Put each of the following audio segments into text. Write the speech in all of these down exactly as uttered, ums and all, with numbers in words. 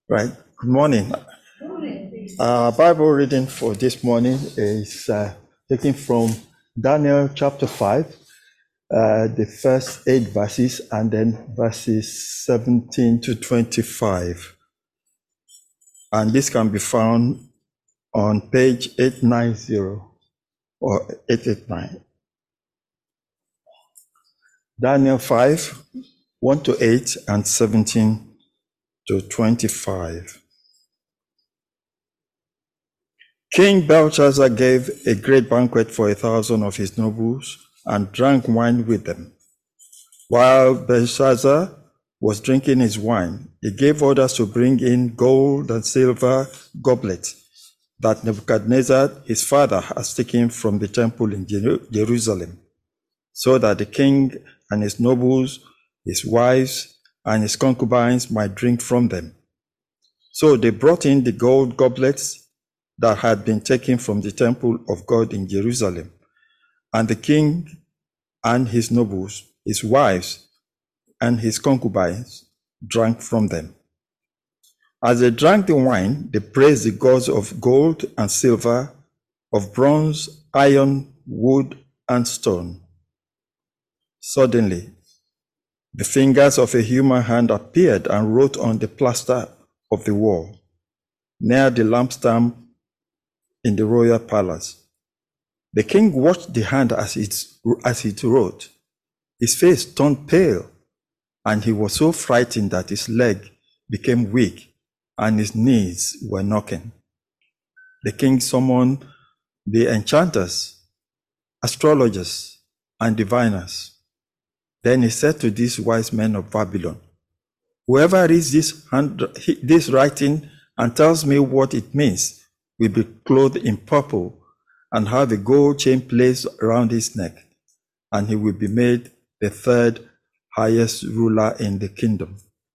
Right. Good morning. Our Bible reading for this morning is uh, taken from Daniel chapter five, uh, the first eight verses, and then verses seventeen to twenty-five. And this can be found on page eight ninety or eight eighty-nine. Daniel five, one to eight, and seventeen to twenty-five. King Belshazzar gave a great banquet for a thousand of his nobles and drank wine with them. While Belshazzar was drinking his wine, he gave orders to bring in gold and silver goblets that Nebuchadnezzar, his father, has taken from the temple in Jerusalem, so that the king and his nobles, his wives, and his concubines might drink from them. So they brought in the gold goblets that had been taken from the temple of God in Jerusalem, and the king and his nobles, his wives, and his concubines drank from them. As they drank the wine, they praised the gods of gold and silver, of bronze, iron, wood, and stone. Suddenly, the fingers of a human hand appeared and wrote on the plaster of the wall, near the lampstand in the royal palace. The king watched the hand as it, as it wrote. His face turned pale, and he was so frightened that his leg became weak and his knees were knocking. The king summoned the enchanters, astrologers, and diviners. Then he said to these wise men of Babylon, "Whoever reads this, hand, this writing and tells me what it means will be clothed in purple and have a gold chain placed around his neck, and he will be made the third highest ruler in the kingdom."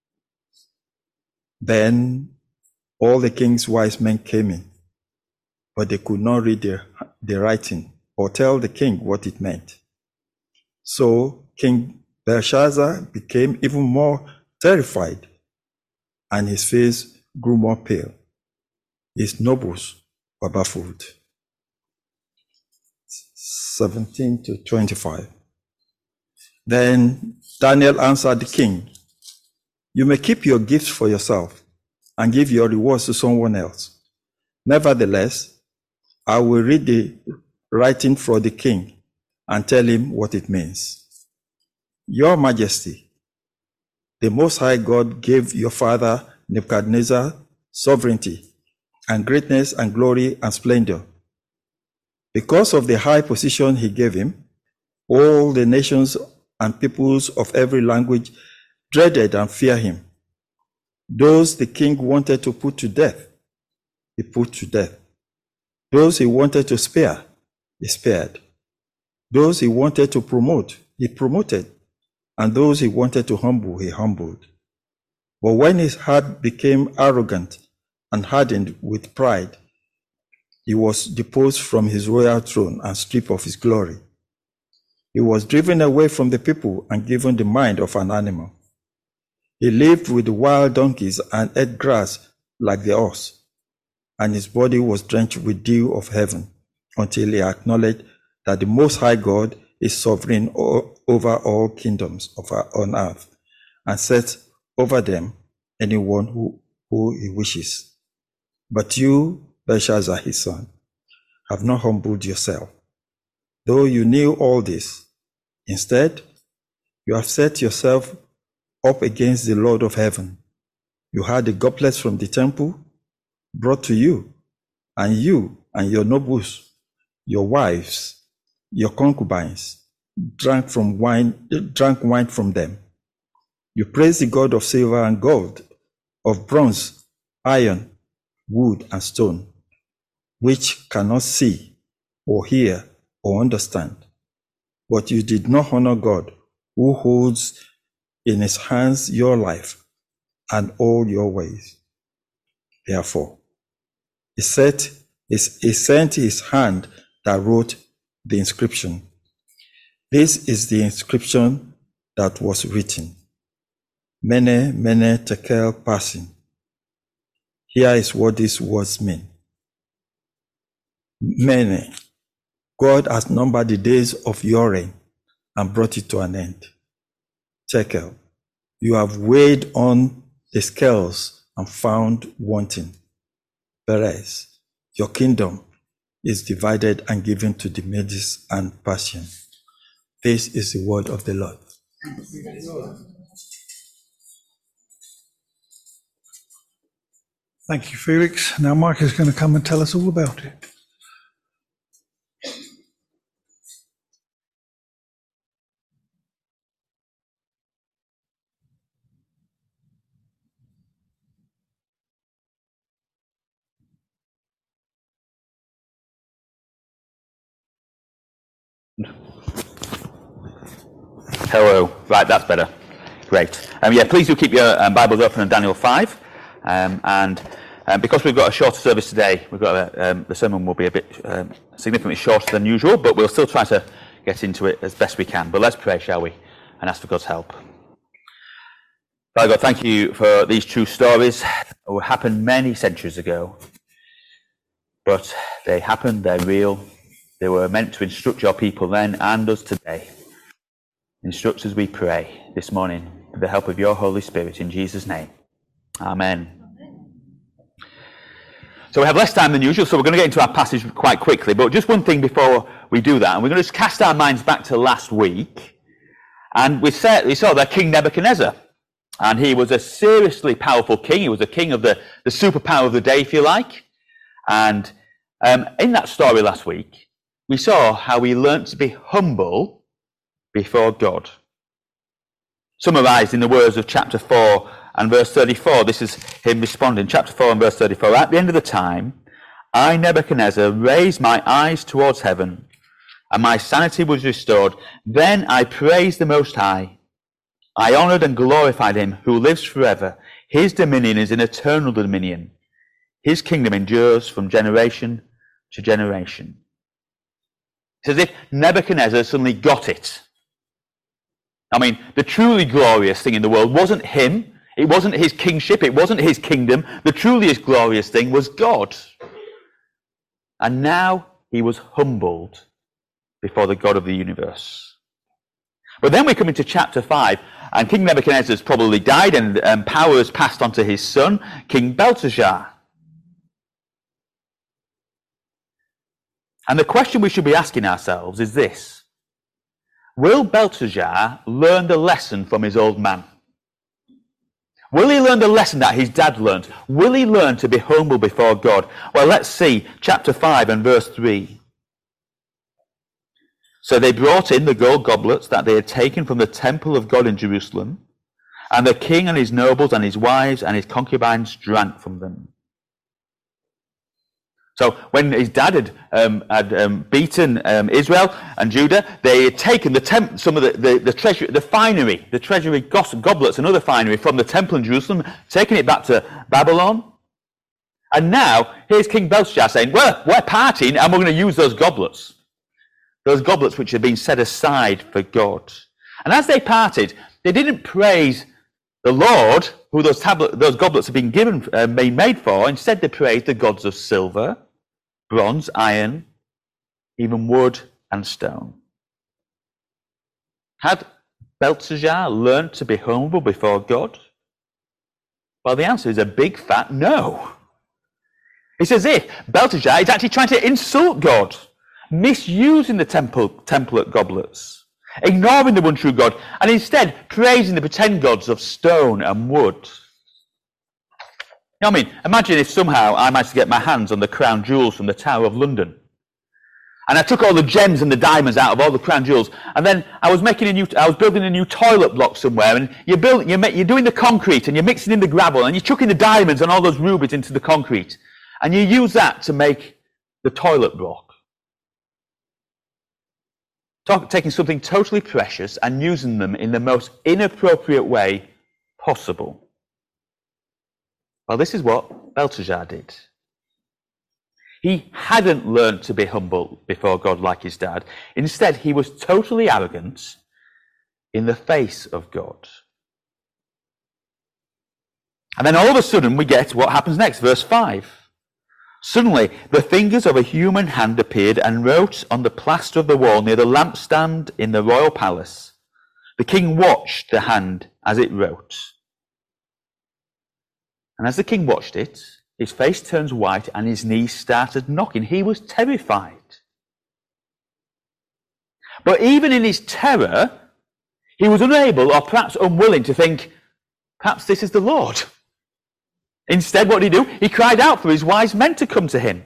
Then all the king's wise men came in, but they could not read the, the writing or tell the king what it meant. So King Belshazzar became even more terrified, and his face grew more pale. His nobles were baffled. seventeen to twenty-five. Then Daniel answered the king, "You may keep your gifts for yourself and give your rewards to someone else. Nevertheless, I will read the writing for the king and tell him what it means. Your Majesty, the Most High God gave your father Nebuchadnezzar sovereignty and greatness and glory and splendor. Because of the high position he gave him, all the nations and peoples of every language dreaded and feared him. Those the king wanted to put to death, he put to death. Those he wanted to spare, he spared. Those he wanted to promote, he promoted. And those he wanted to humble, he humbled. But when his heart became arrogant and hardened with pride, he was deposed from his royal throne and stripped of his glory. He was driven away from the people and given the mind of an animal. He lived with the wild donkeys and ate grass like the ox, and his body was drenched with dew of heaven until he acknowledged that the Most High God is sovereign over all kingdoms of our, on earth, and sets over them anyone who, who he wishes. But you, Belshazzar, his son, have not humbled yourself, though you knew all this. Instead, you have set yourself up against the Lord of heaven. You had the goblets from the temple brought to you, and you and your nobles, your wives, your concubines, drank from wine, drank wine from them. You praised the God of silver and gold, of bronze, iron, wood, and stone, which cannot see or hear or understand. But you did not honor God, who holds in his hands your life and all your ways. Therefore, he set his, he sent his hand that wrote the inscription. This is the inscription that was written: Mene, Mene, Tekel, Parsin. Here is what these words mean. Many, God has numbered the days of your reign and brought it to an end. Tekel, you have weighed on the scales and found wanting. Perez, your kingdom is divided and given to the Medes and Persians. This is the word of the Lord. Thank you, Felix. Now Mike is going to come and tell us all about it. Hello. Right, that's better. Great. Um, yeah, please do keep your um, Bibles open on Daniel five. Um, and um, because we've got a shorter service today, we've got a, um, the sermon will be a bit um, significantly shorter than usual, but we'll still try to get into it as best we can. But let's pray, shall we, and ask for God's help. Father God, thank you for these true stories that happened many centuries ago. But they happened, they're real. They were meant to instruct your people then and us today. Instruct us, we pray, this morning, with the help of your Holy Spirit, in Jesus' name. Amen. So we have less time than usual, so we're going to get into our passage quite quickly. But just one thing before we do that, and we're going to just cast our minds back to last week. And we saw, we saw that King Nebuchadnezzar. And he was a seriously powerful king. He was a king of the, the superpower of the day, if you like. And um, in that story last week, we saw how he learnt to be humble before God. Summarized in the words of chapter four and verse thirty-four, this is him responding. Chapter four and verse thirty-four. At the end of the time, I, Nebuchadnezzar, raised my eyes towards heaven, and my sanity was restored. Then I praised the Most High. I honored and glorified him who lives forever. His dominion is an eternal dominion. His kingdom endures from generation to generation. It's as if Nebuchadnezzar suddenly got it. I mean, the truly glorious thing in the world wasn't him. It wasn't his kingship. It wasn't his kingdom. The truly glorious thing was God. And now he was humbled before the God of the universe. But then we come into chapter five, and King Nebuchadnezzar has probably died, and um, power has passed on to his son, King Belteshazzar. And the question we should be asking ourselves is this: will Belteshazzar learn the lesson from his old man? Will he learn the lesson that his dad learned? Will he learn to be humble before God? Well, let's see chapter five and verse three. So they brought in the gold goblets that they had taken from the temple of God in Jerusalem, and the king and his nobles and his wives and his concubines drank from them. So when his dad had, um, had um, beaten um, Israel and Judah, they had taken the temp- some of the, the, the treasure, the finery, the treasury goblets and other finery from the temple in Jerusalem, taking it back to Babylon. And now here's King Belshazzar saying, well, we're partying and we're going to use those goblets. Those goblets which had been set aside for God. And as they parted, they didn't praise the Lord, who those, tablet, those goblets had been given, uh, been made for. Instead, they praised the gods of silver, bronze, iron, even wood and stone. Had Belteshazzar learned to be humble before God? Well, the answer is a big fat no. It's as if Belteshazzar is actually trying to insult God, misusing the temple, template goblets, ignoring the one true God, and instead praising the pretend gods of stone and wood. You know what I mean? Imagine if somehow I managed to get my hands on the crown jewels from the Tower of London. And I took all the gems and the diamonds out of all the crown jewels, and then I was making a new, I was building a new toilet block somewhere, and you're building, you're, you're doing the concrete, and you're mixing in the gravel, and you're chucking the diamonds and all those rubies into the concrete, and you use that to make the toilet block. Talk, taking something totally precious and using them in the most inappropriate way possible. Well, this is what Belteshazzar did. He hadn't learned to be humble before God like his dad. Instead, he was totally arrogant in the face of God. And then all of a sudden we get what happens next, verse five. Suddenly the fingers of a human hand appeared and wrote on the plaster of the wall near the lampstand in the royal palace. The king watched the hand as it wrote. And as the king watched it, his face turns white and his knees started knocking. He was terrified. But even in his terror, he was unable or perhaps unwilling to think, perhaps this is the Lord. Instead, what did he do? He cried out for his wise men to come to him.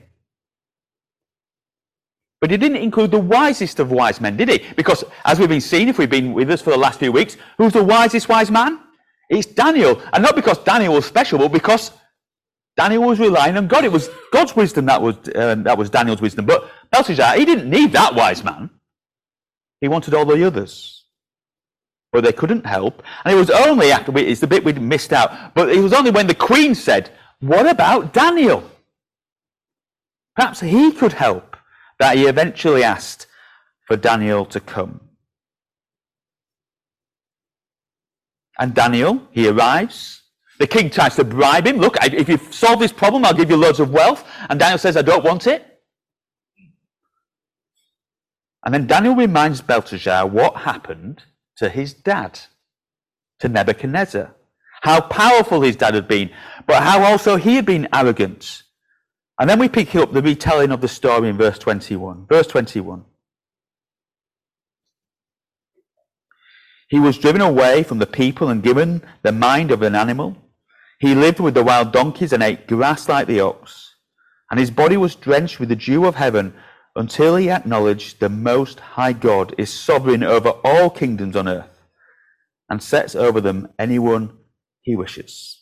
But he didn't include the wisest of wise men, did he? Because as we've been seeing, if we've been with us for the last few weeks, who's the wisest wise man? It's Daniel. And not because Daniel was special, but because Daniel was relying on God. It was God's wisdom that was, uh, that was Daniel's wisdom. But Belshazzar, he didn't need that wise man. He wanted all the others. But they couldn't help. And it was only after, we, it's the bit we missed out, but it was only when the queen said, what about Daniel? Perhaps he could help, that he eventually asked for Daniel to come. And Daniel, he arrives. The king tries to bribe him. Look, if you solve this problem, I'll give you loads of wealth. And Daniel says, I don't want it. And then Daniel reminds Belshazzar what happened to his dad, to Nebuchadnezzar. How powerful his dad had been, but how also he had been arrogant. And then we pick up the retelling of the story in verse twenty-one. Verse twenty-one. He was driven away from the people and given the mind of an animal. He lived with the wild donkeys and ate grass like the ox. And his body was drenched with the dew of heaven until he acknowledged the Most High God is sovereign over all kingdoms on earth and sets over them anyone he wishes.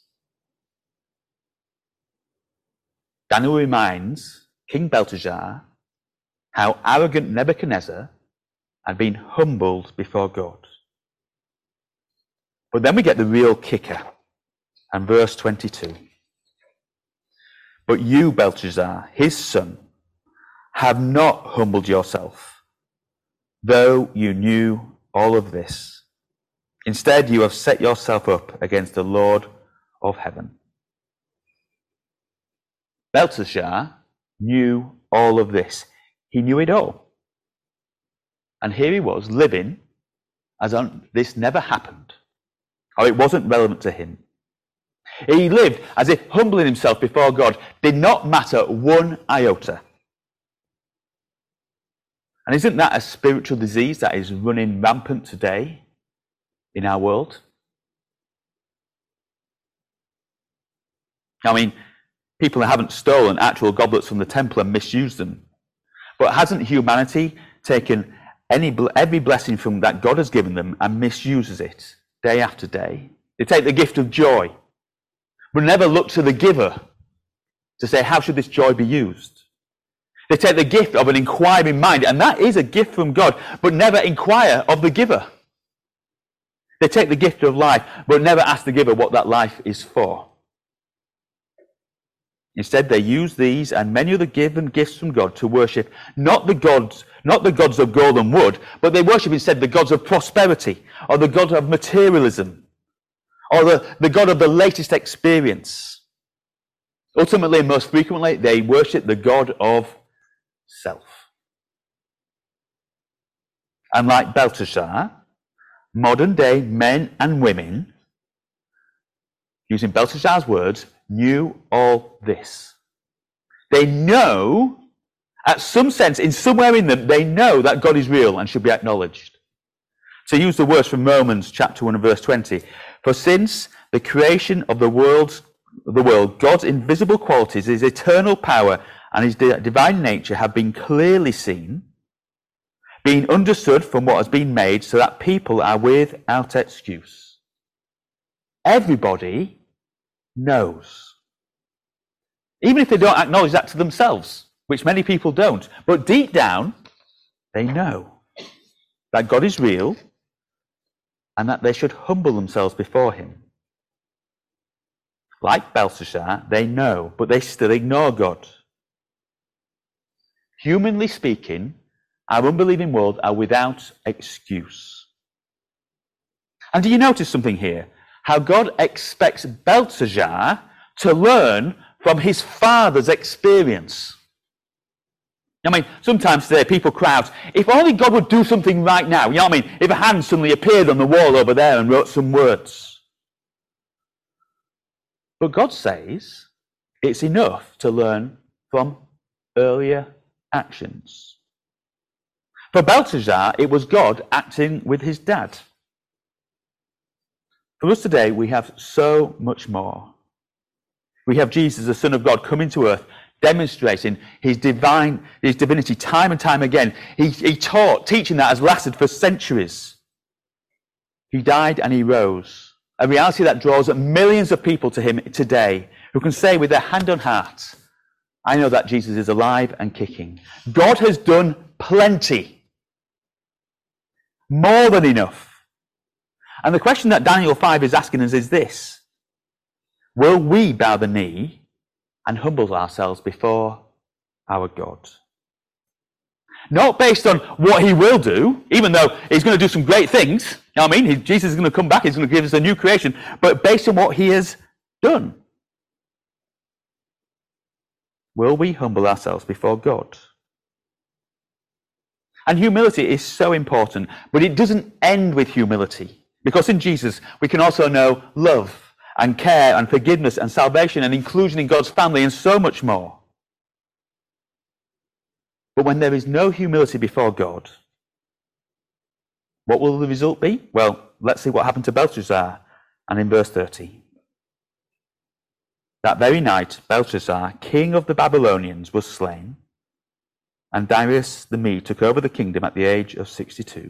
Daniel reminds King Belshazzar how arrogant Nebuchadnezzar had been humbled before God. But then we get the real kicker, and verse twenty-two. But you, Belshazzar, his son, have not humbled yourself, though you knew all of this. Instead, you have set yourself up against the Lord of heaven. Belshazzar knew all of this. He knew it all. And here he was living as on this never happened, or it wasn't relevant to him. He lived as if humbling himself before God did not matter one iota. And isn't that a spiritual disease that is running rampant today in our world? I mean, people haven't stolen actual goblets from the temple and misused them. But hasn't humanity taken any every blessing from that God has given them and misuses it day after day? They take the gift of joy, but never look to the giver to say, how should this joy be used? They take the gift of an inquiring mind, and that is a gift from God, but never inquire of the giver. They take the gift of life, but never ask the giver what that life is for. Instead, they use these and many other given gifts from God to worship not the gods, not the gods of gold and wood, but they worship instead the gods of prosperity, or the god of materialism, or the, the god of the latest experience. Ultimately, and most frequently, they worship the god of self. And like Belshazzar, modern day men and women, using Belshazzar's words, knew all this. They know, at some sense, in somewhere in them, they know that God is real and should be acknowledged. To use the words from Romans chapter one and verse twenty, for since the creation of the world, the world, God's invisible qualities, his eternal power and his divine nature have been clearly seen, being understood from what has been made, so that people are without excuse. Everybody knows. Even if they don't acknowledge that to themselves, which many people don't. But deep down, they know that God is real and that they should humble themselves before him. Like Belshazzar, they know, but they still ignore God. Humanly speaking, our unbelieving world are without excuse. And do you notice something here? how God expects Belshazzar to learn from his father's experience. I mean, sometimes today people cry out, if only God would do something right now. You know what I mean? If a hand suddenly appeared on the wall over there and wrote some words. But God says it's enough to learn from earlier actions. For Belshazzar, it was God acting with his dad. For us today, we have so much more. We have Jesus, the Son of God, coming to earth, demonstrating his divine, his divinity time and time again. He, he taught, teaching that has lasted for centuries. He died and he rose. A reality that draws millions of people to him today, who can say with their hand on heart, I know that Jesus is alive and kicking. God has done plenty. More than enough. And the question that Daniel five is asking us is this: will we bow the knee and humble ourselves before our God? Not based on what he will do, even though he's going to do some great things. You know what I mean? He, Jesus is going to come back, he's going to give us a new creation, but based on what he has done. Will we humble ourselves before God? And humility is so important, but it doesn't end with humility. Because in Jesus, we can also know love and care and forgiveness and salvation and inclusion in God's family and so much more. But when there is no humility before God, what will the result be? Well, let's see what happened to Belshazzar. And in verse thirty. That very night, Belshazzar, king of the Babylonians, was slain, and Darius the Mede took over the kingdom at the age of sixty-two.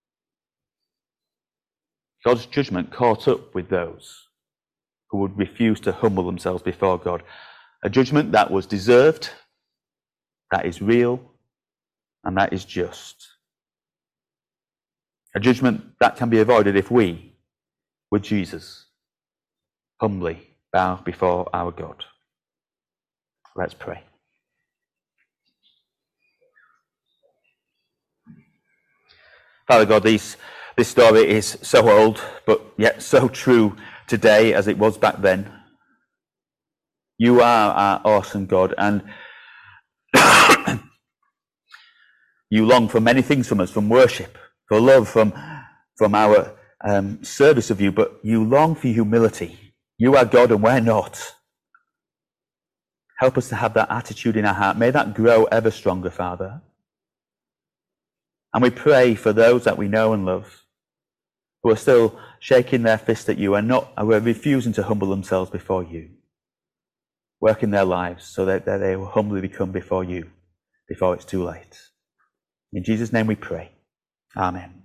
God's judgment caught up with those who would refuse to humble themselves before God. A judgment that was deserved, that is real, and that is just. A judgment that can be avoided if we, with Jesus, humbly bow before our God. Let's pray. Father God, these This story is so old, but yet so true today as it was back then. You are our awesome God, and you long for many things from us, from worship, for love, from, from our um, service of you, but you long for humility. You are God and we're not. Help us to have that attitude in our heart. May that grow ever stronger, Father. And we pray for those that we know and love, who are still shaking their fist at you and not, who are refusing to humble themselves before you. Work in their lives so that, that they will humbly become before you before it's too late. In Jesus' name we pray. Amen.